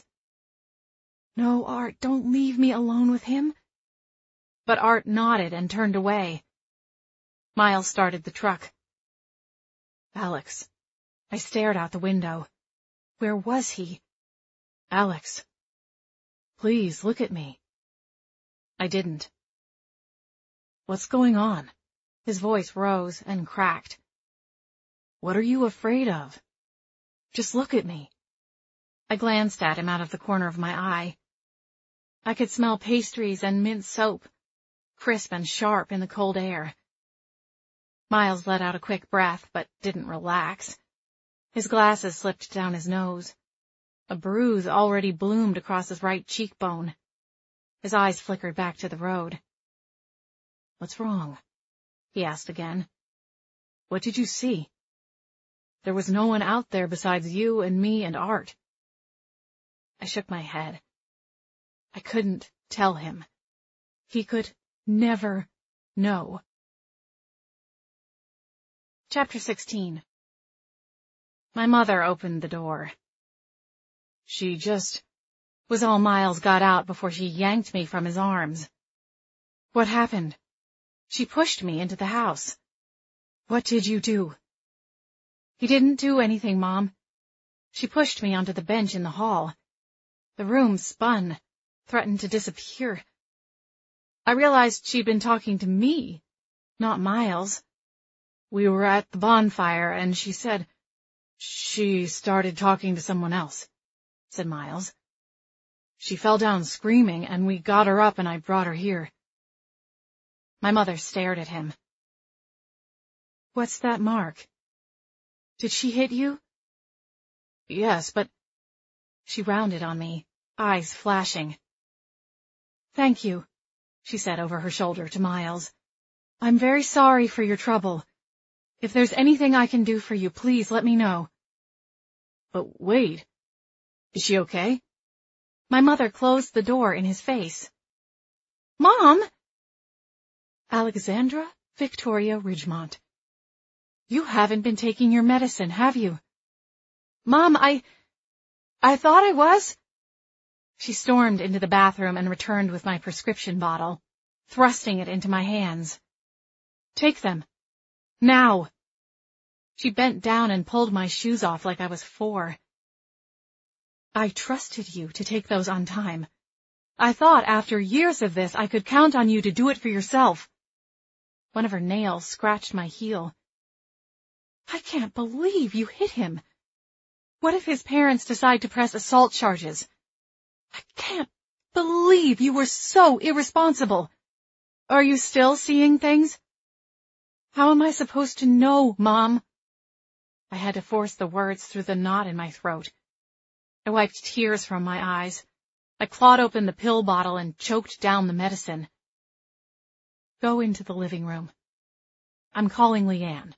No, Art, don't leave me alone with him. But Art nodded and turned away. Miles started the truck. Alex. I stared out the window. Where was he? Alex. Please, look at me. I didn't. What's going on? His voice rose and cracked. What are you afraid of? Just look at me. I glanced at him out of the corner of my eye. I could smell pastries and mint soap, crisp and sharp in the cold air. Miles let out a quick breath, but didn't relax. His glasses slipped down his nose. A bruise already bloomed across his right cheekbone. His eyes flickered back to the road. "What's wrong?" he asked again. "What did you see? There was no one out there besides you and me and Art." I shook my head. I couldn't tell him. He could never know. Chapter sixteen. My mother opened the door. She just was all Miles got out before she yanked me from his arms. "What happened?" She pushed me into the house. "What did you do?" "He didn't do anything, Mom." She pushed me onto the bench in the hall. The room spun, threatened to disappear. I realized she'd been talking to me, not Miles. We were at the bonfire, and she said, "She started talking to someone else," said Miles. "She fell down screaming, and we got her up and I brought her here." My mother stared at him. "What's that mark? Did she hit you?" "Yes, but—" She rounded on me, eyes flashing. "Thank you," she said over her shoulder to Miles. "I'm very sorry for your trouble. If there's anything I can do for you, please let me know." "But wait. Is she okay?" My mother closed the door in his face. "Mom!" "Alexandra Victoria Ridgemont. You haven't been taking your medicine, have you?" "Mom, I... I thought I was." She stormed into the bathroom and returned with my prescription bottle, thrusting it into my hands. "Take them. Now." She bent down and pulled my shoes off like I was four. "I trusted you to take those on time. I thought after years of this I could count on you to do it for yourself." One of her nails scratched my heel. "I can't believe you hit him. What if his parents decide to press assault charges? I can't believe you were so irresponsible. Are you still seeing things?" "How am I supposed to know, Mom?" I had to force the words through the knot in my throat. I wiped tears from my eyes. I clawed open the pill bottle and choked down the medicine. "Go into the living room. I'm calling Leanne."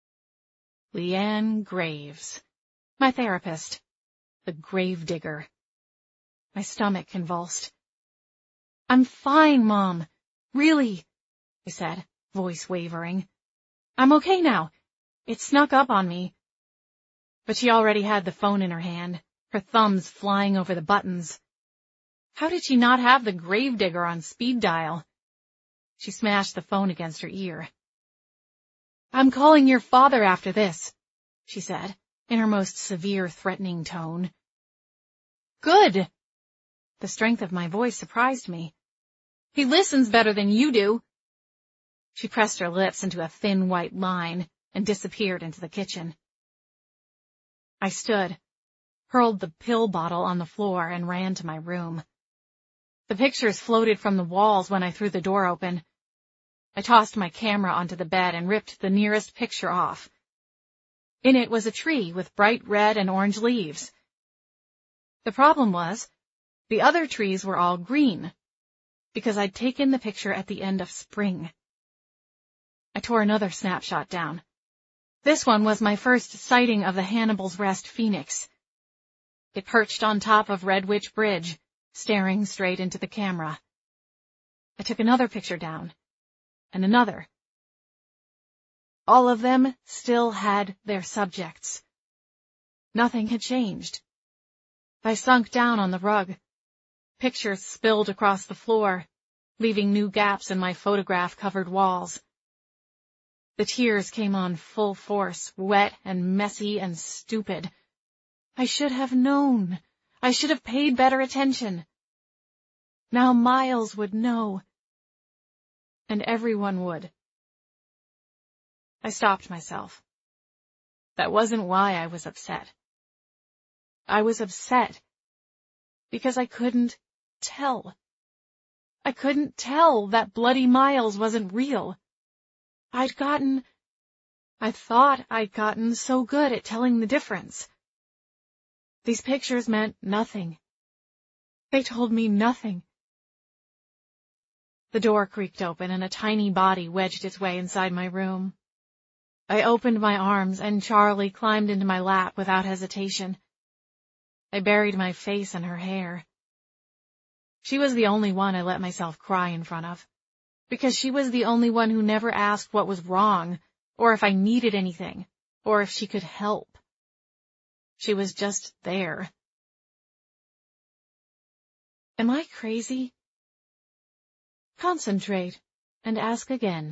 Leanne Graves. My therapist. The grave digger. My stomach convulsed. "I'm fine, Mom. Really," I said, voice wavering. "I'm okay now. It snuck up on me." But she already had the phone in her hand, her thumbs flying over the buttons. How did she not have the gravedigger on speed dial? She smashed the phone against her ear. "I'm calling your father after this," she said, in her most severe, threatening tone. "Good." The strength of my voice surprised me. "He listens better than you do." She pressed her lips into a thin white line and disappeared into the kitchen. I stood, hurled the pill bottle on the floor, and ran to my room. The pictures floated from the walls when I threw the door open. I tossed my camera onto the bed and ripped the nearest picture off. In it was a tree with bright red and orange leaves. The problem was, the other trees were all green, because I'd taken the picture at the end of spring. I tore another snapshot down. This one was my first sighting of the Hannibal's Rest Phoenix. It perched on top of Red Witch Bridge, staring straight into the camera. I took another picture down, and another. All of them still had their subjects. Nothing had changed. I sunk down on the rug. Pictures spilled across the floor, leaving new gaps in my photograph-covered walls. The tears came on full force, wet and messy and stupid. I should have known. I should have paid better attention. Now Miles would know. And everyone would. I stopped myself. That wasn't why I was upset. I was upset because I couldn't tell. I couldn't tell that bloody Miles wasn't real. I'd gotten, I thought I'd gotten so good at telling the difference. These pictures meant nothing. They told me nothing. The door creaked open and a tiny body wedged its way inside my room. I opened my arms and Charlie climbed into my lap without hesitation. I buried my face in her hair. She was the only one I let myself cry in front of, because she was the only one who never asked what was wrong, or if I needed anything, or if she could help. She was just there. Am I crazy? Concentrate and ask again.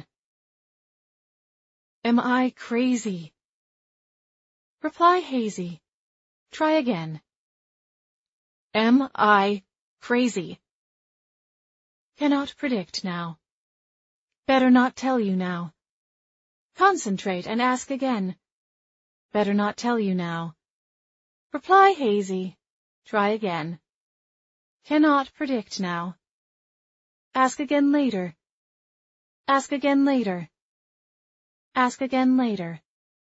Am I crazy? Reply hazy. Try again. Am I crazy? Cannot predict now. Better not tell you now. Concentrate and ask again. Better not tell you now. Reply hazy. Try again. Cannot predict now. Ask again later. Ask again later. Ask again later.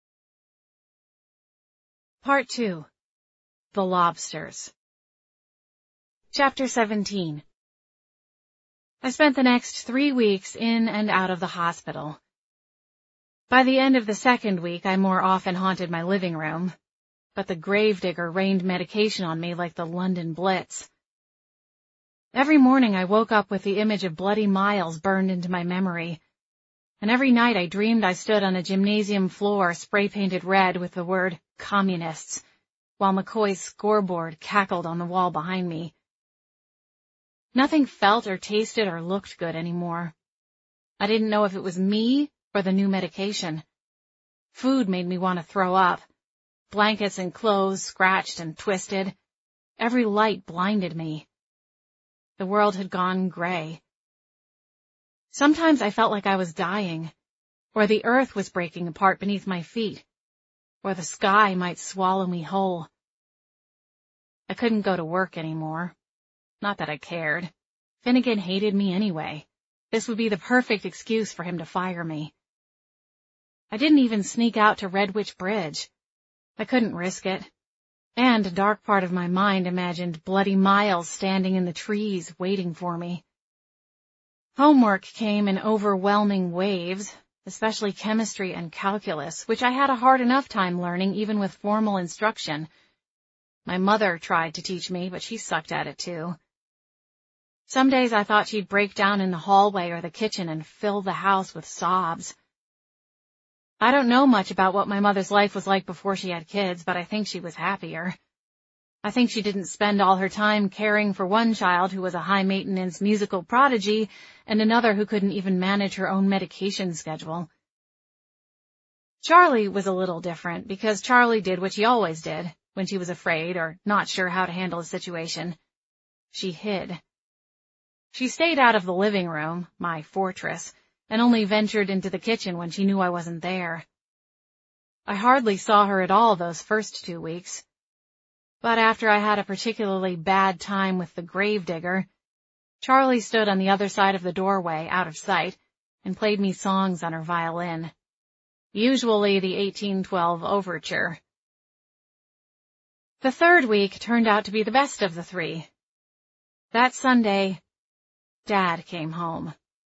Part two. The Lobsters. Chapter seventeen. I spent the next three weeks in and out of the hospital. By the end of the second week, I more often haunted my living room, but the gravedigger rained medication on me like the London Blitz. Every morning I woke up with the image of Bloody Miles burned into my memory, and every night I dreamed I stood on a gymnasium floor spray-painted red with the word Communists, while McCoy's scoreboard cackled on the wall behind me. Nothing felt or tasted or looked good anymore. I didn't know if it was me or the new medication. Food made me want to throw up. Blankets and clothes scratched and twisted. Every light blinded me. The world had gone gray. Sometimes I felt like I was dying, or the earth was breaking apart beneath my feet, or the sky might swallow me whole. I couldn't go to work anymore. Not that I cared. Finnegan hated me anyway. This would be the perfect excuse for him to fire me. I didn't even sneak out to Red Witch Bridge. I couldn't risk it. And a dark part of my mind imagined Bloody Miles standing in the trees waiting for me. Homework came in overwhelming waves, especially chemistry and calculus, which I had a hard enough time learning even with formal instruction. My mother tried to teach me, but she sucked at it too. Some days I thought she'd break down in the hallway or the kitchen and fill the house with sobs. I don't know much about what my mother's life was like before she had kids, but I think she was happier. I think she didn't spend all her time caring for one child who was a high-maintenance musical prodigy and another who couldn't even manage her own medication schedule. Charlie was a little different because Charlie did what she always did when she was afraid or not sure how to handle a situation. She hid. She stayed out of the living room, my fortress, and only ventured into the kitchen when she knew I wasn't there. I hardly saw her at all those first two weeks. But after I had a particularly bad time with the gravedigger, Charlie stood on the other side of the doorway, out of sight, and played me songs on her violin. Usually the eighteen twelve Overture. The third week turned out to be the best of the three. That Sunday, Dad came home.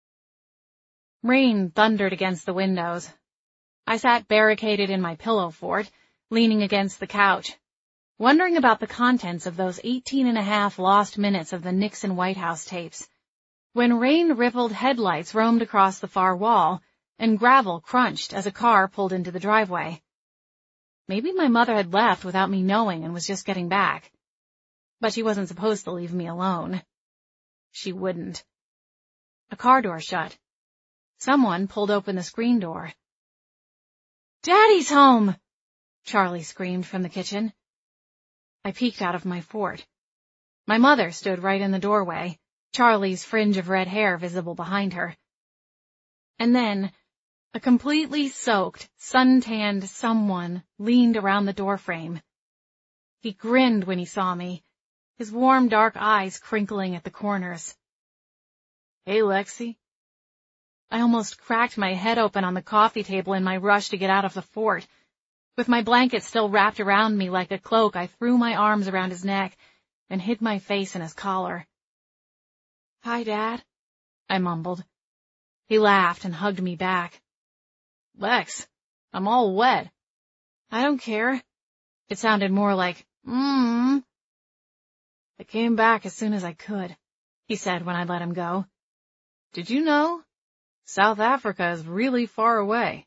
Rain thundered against the windows. I sat barricaded in my pillow fort, leaning against the couch, wondering about the contents of those eighteen and a half lost minutes of the Nixon White House tapes, when rain-rippled headlights roamed across the far wall and gravel crunched as a car pulled into the driveway. Maybe my mother had left without me knowing and was just getting back. But she wasn't supposed to leave me alone. She wouldn't. A car door shut. Someone pulled open the screen door. "Daddy's home!" Charlie screamed from the kitchen. I peeked out of my fort. My mother stood right in the doorway, Charlie's fringe of red hair visible behind her. And then, a completely soaked, sun-tanned someone leaned around the doorframe. He grinned when he saw me, his warm dark eyes crinkling at the corners. "Hey, Lexi." I almost cracked my head open on the coffee table in my rush to get out of the fort. With my blanket still wrapped around me like a cloak, I threw my arms around his neck and hid my face in his collar. "Hi, Dad." I mumbled. He laughed and hugged me back. Lex, I'm all wet. I don't care. It sounded more like, mmm. I came back as soon as I could, he said when I let him go. Did you know? South Africa is really far away.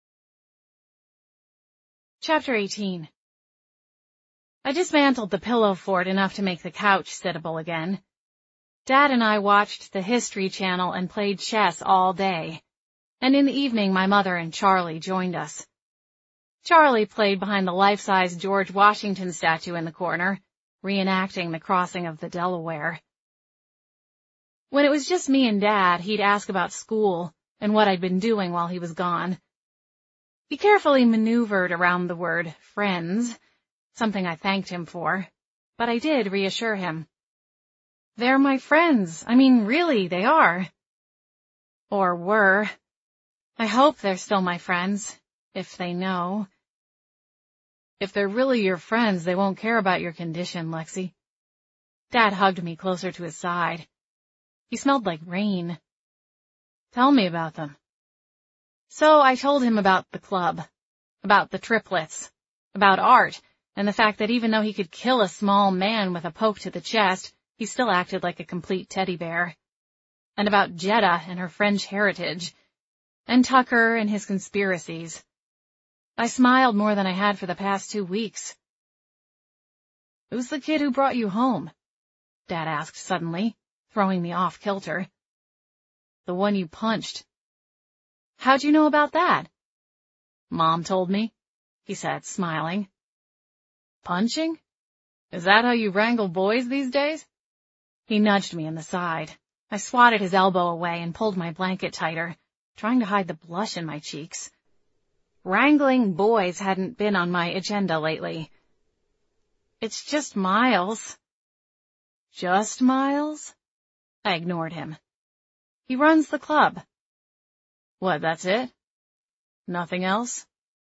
Chapter eighteen. I dismantled the pillow fort enough to make the couch sittable again. Dad and I watched the History Channel and played chess all day, and in the evening my mother and Charlie joined us. Charlie played behind the life-size George Washington statue in the corner, reenacting the crossing of the Delaware. When it was just me and Dad, he'd ask about school and what I'd been doing while he was gone. He carefully maneuvered around the word friends, something I thanked him for, but I did reassure him. They're my friends. I mean, really, they are. Or were. I hope they're still my friends, if they know. If they're really your friends, they won't care about your condition, Lexi. Dad hugged me closer to his side. He smelled like rain. Tell me about them. So I told him about the club, about the triplets, about Art, and the fact that even though he could kill a small man with a poke to the chest, he still acted like a complete teddy bear. And about Jetta and her French heritage, and Tucker and his conspiracies. I smiled more than I had for the past two weeks. Who's the kid who brought you home? Dad asked suddenly, throwing me off kilter. The one you punched. How'd you know about that? Mom told me, he said, smiling. Punching? Is that how you wrangle boys these days? He nudged me in the side. I swatted his elbow away and pulled my blanket tighter, trying to hide the blush in my cheeks. Wrangling boys hadn't been on my agenda lately. It's just Miles. Just Miles? I ignored him. He runs the club. What, that's it? Nothing else?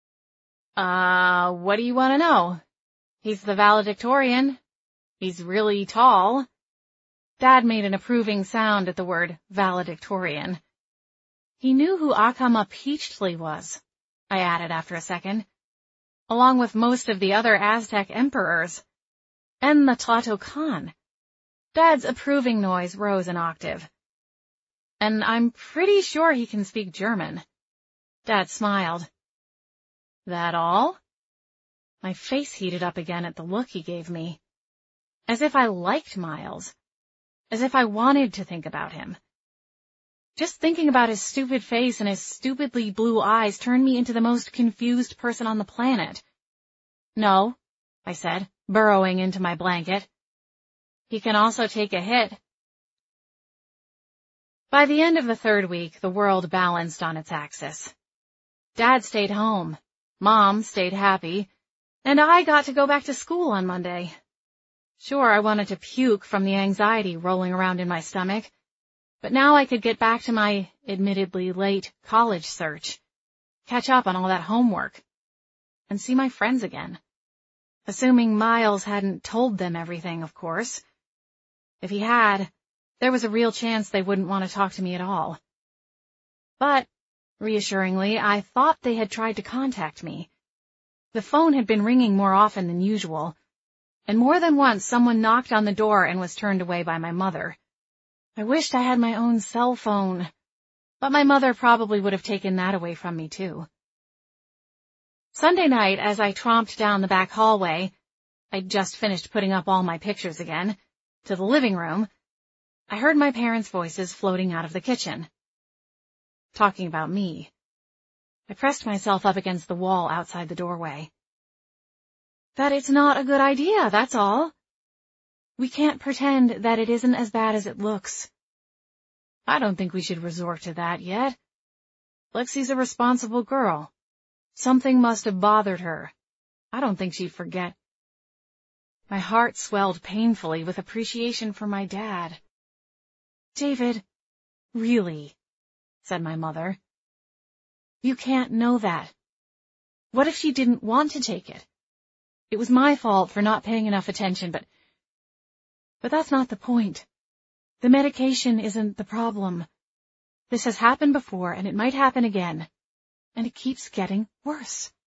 Uh, what do you want to know? He's the valedictorian. He's really tall. Dad made an approving sound at the word valedictorian. He knew who Acama Peachtree was, I added after a second, along with most of the other Aztec emperors. And the Tlatocan. Dad's approving noise rose an octave. And I'm pretty sure he can speak German. Dad smiled. That all? My face heated up again at the look he gave me. As if I liked Miles. As if I wanted to think about him. Just thinking about his stupid face and his stupidly blue eyes turned me into the most confused person on the planet. No, I said, burrowing into my blanket. He can also take a hit. By the end of the third week, the world balanced on its axis. Dad stayed home, Mom stayed happy, and I got to go back to school on Monday. Sure, I wanted to puke from the anxiety rolling around in my stomach, but now I could get back to my admittedly late college search, catch up on all that homework, and see my friends again. Assuming Miles hadn't told them everything, of course. If he had, there was a real chance they wouldn't want to talk to me at all. But, reassuringly, I thought they had tried to contact me. The phone had been ringing more often than usual, and more than once someone knocked on the door and was turned away by my mother. I wished I had my own cell phone, but my mother probably would have taken that away from me too. Sunday night, as I tromped down the back hallway, I'd just finished putting up all my pictures again, to the living room, I heard my parents' voices floating out of the kitchen. Talking about me. I pressed myself up against the wall outside the doorway. That it's not a good idea, that's all. We can't pretend that it isn't as bad as it looks. I don't think we should resort to that yet. Lexi's a responsible girl. Something must have bothered her. I don't think she'd forget. My heart swelled painfully with appreciation for my dad. David, really, said my mother. You can't know that. What if she didn't want to take it? It was my fault for not paying enough attention, but... But that's not the point. The medication isn't the problem. This has happened before, and it might happen again. And it keeps getting worse.